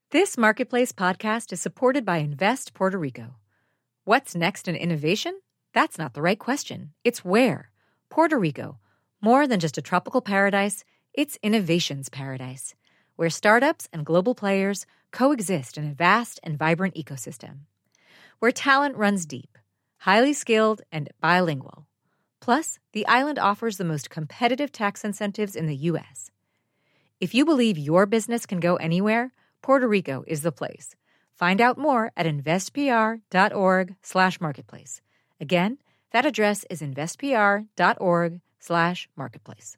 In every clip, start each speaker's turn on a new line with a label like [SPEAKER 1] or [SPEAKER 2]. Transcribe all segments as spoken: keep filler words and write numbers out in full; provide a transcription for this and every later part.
[SPEAKER 1] This Marketplace podcast is supported by Invest Puerto Rico. What's next in innovation? That's not the right question. It's where. Puerto Rico. More than just a tropical paradise, it's innovation's paradise, where startups and global players coexist in a vast and vibrant ecosystem. Where talent runs deep, highly skilled, and bilingual. Plus, the island offers the most competitive tax incentives in the U S. If you believe your business can go anywhere, Puerto Rico is the place. Find out more at investpr.org slash marketplace. Again, that address is investpr.org slash marketplace.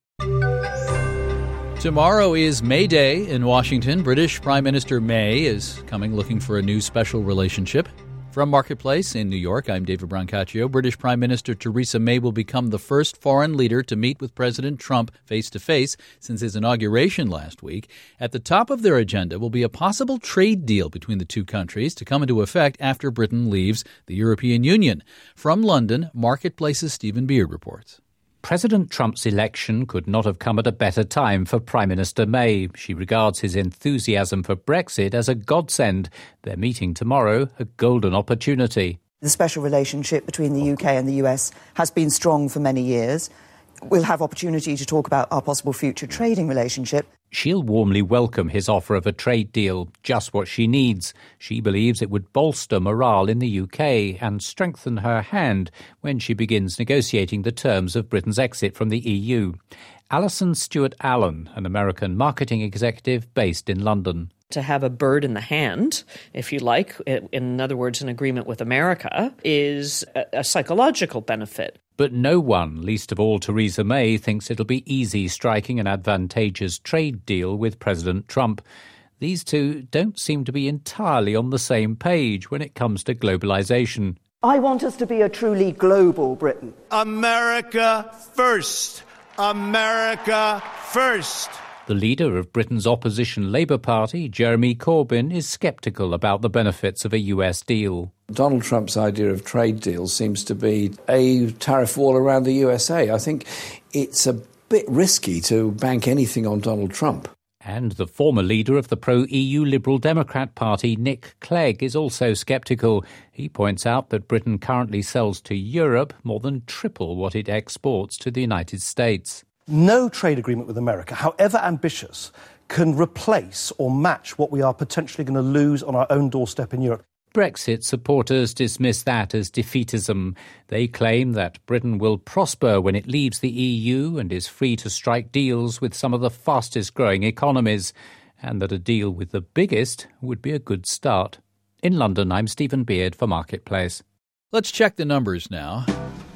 [SPEAKER 2] Tomorrow is May Day in Washington. British Prime Minister May is coming looking for a new special relationship. From Marketplace in New York, I'm David Brancaccio. British Prime Minister Theresa May will become the first foreign leader to meet with President Trump face-to-face since his inauguration last week. At the top of their agenda will be a possible trade deal between the two countries to come into effect after Britain leaves the European Union. From London, Marketplace's Stephen Beard reports.
[SPEAKER 3] President Trump's election could not have come at a better time for Prime Minister May. She regards his enthusiasm for Brexit as a godsend. Their meeting tomorrow, a golden opportunity.
[SPEAKER 4] The special relationship between the U K and the U S has been strong for many years. We'll have opportunity to talk about our possible future trading relationship.
[SPEAKER 3] She'll warmly welcome his offer of a trade deal, just what she needs. She believes it would bolster morale in the U K and strengthen her hand when she begins negotiating the terms of Britain's exit from the E U. Alison Stewart-Allen, an American marketing executive based in London.
[SPEAKER 5] To have a bird in the hand, if you like, in other words, an agreement with America, is a, a psychological benefit.
[SPEAKER 3] But no one, least of all Theresa May, thinks it'll be easy striking an advantageous trade deal with President Trump. These two don't seem to be entirely on the same page when it comes to globalization.
[SPEAKER 4] I want us to be a truly global Britain.
[SPEAKER 6] America first. America first.
[SPEAKER 3] The leader of Britain's opposition Labour Party, Jeremy Corbyn, is sceptical about the benefits of a U S deal.
[SPEAKER 7] Donald Trump's idea of trade deals seems to be a tariff wall around the U S A. I think it's a bit risky to bank anything on Donald Trump.
[SPEAKER 3] And the former leader of the pro-E U Liberal Democrat Party, Nick Clegg, is also sceptical. He points out that Britain currently sells to Europe more than triple what it exports to the United States.
[SPEAKER 8] No trade agreement with America, however ambitious, can replace or match what we are potentially going to lose on our own doorstep in Europe.
[SPEAKER 3] Brexit supporters dismiss that as defeatism. They claim that Britain will prosper when it leaves the E U and is free to strike deals with some of the fastest-growing economies, and that a deal with the biggest would be a good start. In London, I'm Stephen Beard for Marketplace.
[SPEAKER 2] Let's check the numbers now.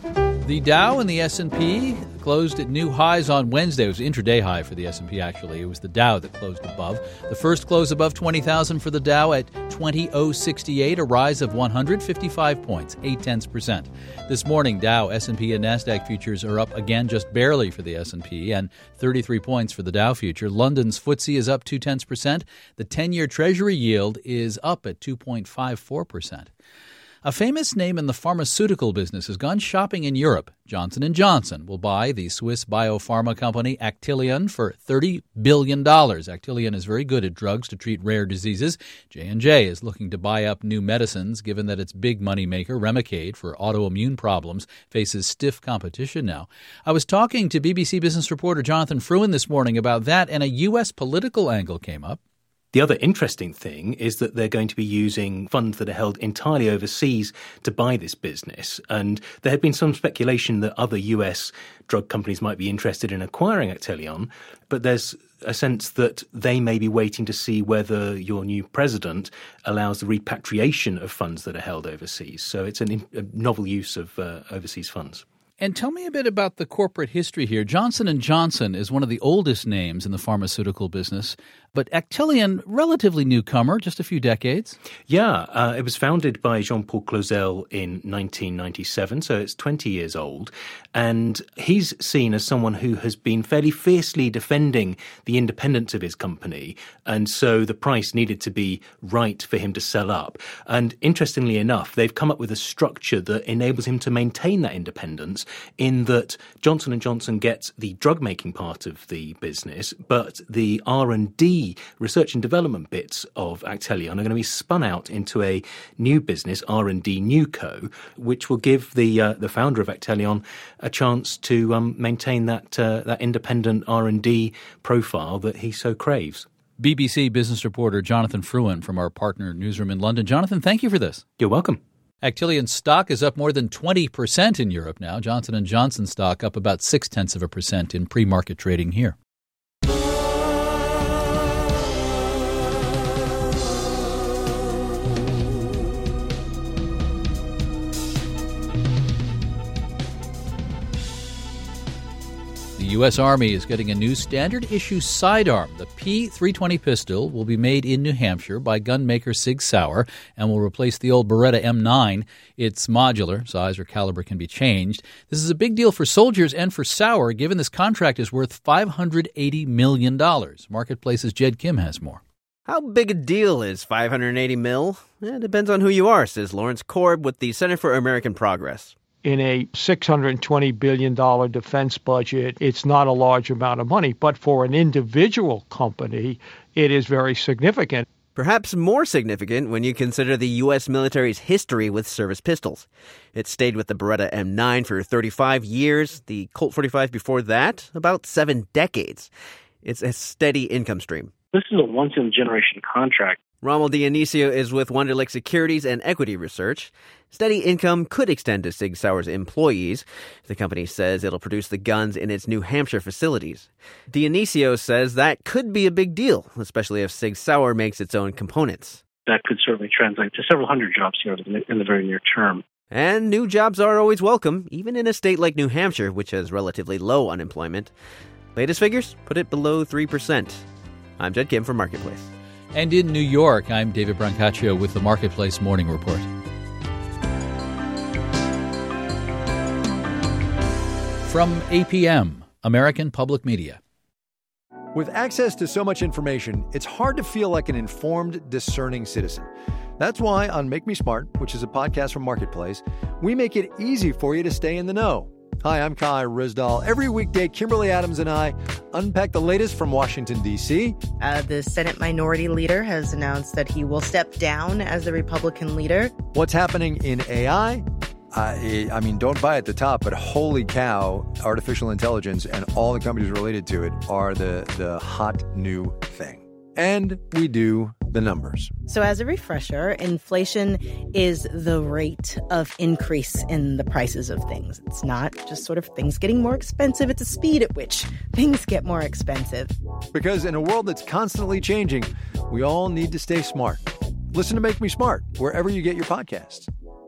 [SPEAKER 2] The Dow and the S and P closed at new highs on Wednesday. It was an intraday high for the S and P, actually. It was the Dow that closed above. The first close above twenty thousand for the Dow at twenty thousand sixty-eight, a rise of one hundred fifty-five points, eight tenths percent. This morning, Dow, S and P, and NASDAQ futures are up again just barely for the S and P and thirty-three points for the Dow future. London's F T S E is up two tenths percent. The ten-year Treasury yield is up at two point five four percent. A famous name in the pharmaceutical business has gone shopping in Europe. Johnson and Johnson will buy the Swiss biopharma company Actelion for thirty billion dollars. Actelion is very good at drugs to treat rare diseases. J and J is looking to buy up new medicines, given that its big moneymaker, Remicade, for autoimmune problems, faces stiff competition now. I was talking to B B C Business reporter Jonathan Fruin this morning about that, and a U S political angle came up.
[SPEAKER 9] The other interesting thing is that they're going to be using funds that are held entirely overseas to buy this business. And there had been some speculation that other U S drug companies might be interested in acquiring Actelion, but there's a sense that they may be waiting to see whether your new president allows the repatriation of funds that are held overseas. So it's an, a novel use of uh, overseas funds.
[SPEAKER 2] And tell me a bit about the corporate history here. Johnson and Johnson is one of the oldest names in the pharmaceutical business, but Actelion, relatively newcomer, just a few decades.
[SPEAKER 9] Yeah, uh, it was founded by Jean-Paul Clozel in nineteen ninety-seven, so it's twenty years old. And he's seen as someone who has been fairly fiercely defending the independence of his company. And so the price needed to be right for him to sell up. And interestingly enough, they've come up with a structure that enables him to maintain that independence, in that Johnson and Johnson gets the drug-making part of the business, but the R and D D, research and development bits of Actelion, are going to be spun out into a new business, R and D NewCo, which will give the uh, the founder of Actelion a chance to um, maintain that uh, that independent R and D profile that he so craves.
[SPEAKER 2] B B C business reporter Jonathan Fruin from our partner newsroom in London. Jonathan, thank you for this.
[SPEAKER 9] You're welcome.
[SPEAKER 2] Actelion stock is up more than twenty percent in Europe now. Johnson and Johnson stock up about six-tenths of a percent in pre-market trading here. The U S. Army is getting a new standard-issue sidearm. The P three twenty pistol will be made in New Hampshire by gunmaker Sig Sauer and will replace the old Beretta M nine. It's modular. Size or caliber can be changed. This is a big deal for soldiers and for Sauer, given this contract is worth five hundred eighty million dollars. Marketplace's Jed Kim has more.
[SPEAKER 10] How big a deal is five hundred eighty mil? It depends on who you are, says Lawrence Korb with the Center for American Progress.
[SPEAKER 11] In a six hundred twenty billion dollars defense budget, it's not a large amount of money. But for an individual company, it is very significant.
[SPEAKER 10] Perhaps more significant when you consider the U S military's history with service pistols. It stayed with the Beretta M nine for thirty-five years, the Colt forty-five before that, about seven decades. It's a steady income stream.
[SPEAKER 12] This is a once-in-a-generation contract.
[SPEAKER 10] Rommel Dionisio is with Wunderlich Securities and Equity Research. Steady income could extend to Sig Sauer's employees. The company says it'll produce the guns in its New Hampshire facilities. Dionisio says that could be a big deal, especially if Sig Sauer makes its own components.
[SPEAKER 12] That could certainly translate to several hundred jobs here in the very near term.
[SPEAKER 10] And new jobs are always welcome, even in a state like New Hampshire, which has relatively low unemployment. Latest figures put it below three percent. I'm Jed Kim for Marketplace.
[SPEAKER 2] And in New York, I'm David Brancaccio with the Marketplace Morning Report. From A P M, American Public Media.
[SPEAKER 13] With access to so much information, it's hard to feel like an informed, discerning citizen. That's why on Make Me Smart, which is a podcast from Marketplace, we make it easy for you to stay in the know. Hi, I'm Kai Rizdal. Every weekday, Kimberly Adams and I unpack the latest from Washington, D C.
[SPEAKER 14] Uh, the Senate Minority Leader has announced that he will step down as the Republican leader.
[SPEAKER 13] What's happening in A I? Uh, I mean, don't buy at the top, but holy cow, artificial intelligence and all the companies related to it are the, the hot new thing. And we do the numbers.
[SPEAKER 14] So as a refresher, inflation is the rate of increase in the prices of things. It's not just sort of things getting more expensive. It's the speed at which things get more expensive.
[SPEAKER 13] Because in a world that's constantly changing, we all need to stay smart. Listen to Make Me Smart wherever you get your podcasts.